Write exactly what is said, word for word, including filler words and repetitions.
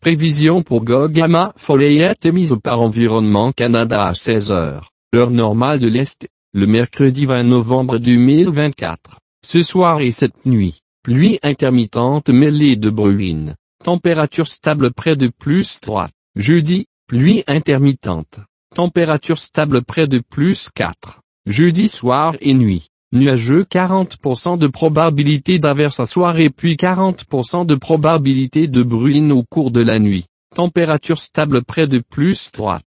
Prévision pour Gogama Follett émise par Environnement Canada à seize heures, heure normale de l'Est, le mercredi vingt novembre deux mille vingt-quatre. Ce soir et cette nuit, pluie intermittente mêlée de bruine. Température stable près de plus trois. Jeudi, pluie intermittente. Température stable près de plus quatre. Jeudi soir et nuit. Nuageux quarante pour cent de probabilité d'averse à soirée puis quarante pour cent de probabilité de bruine au cours de la nuit. Température stable près de plus trois.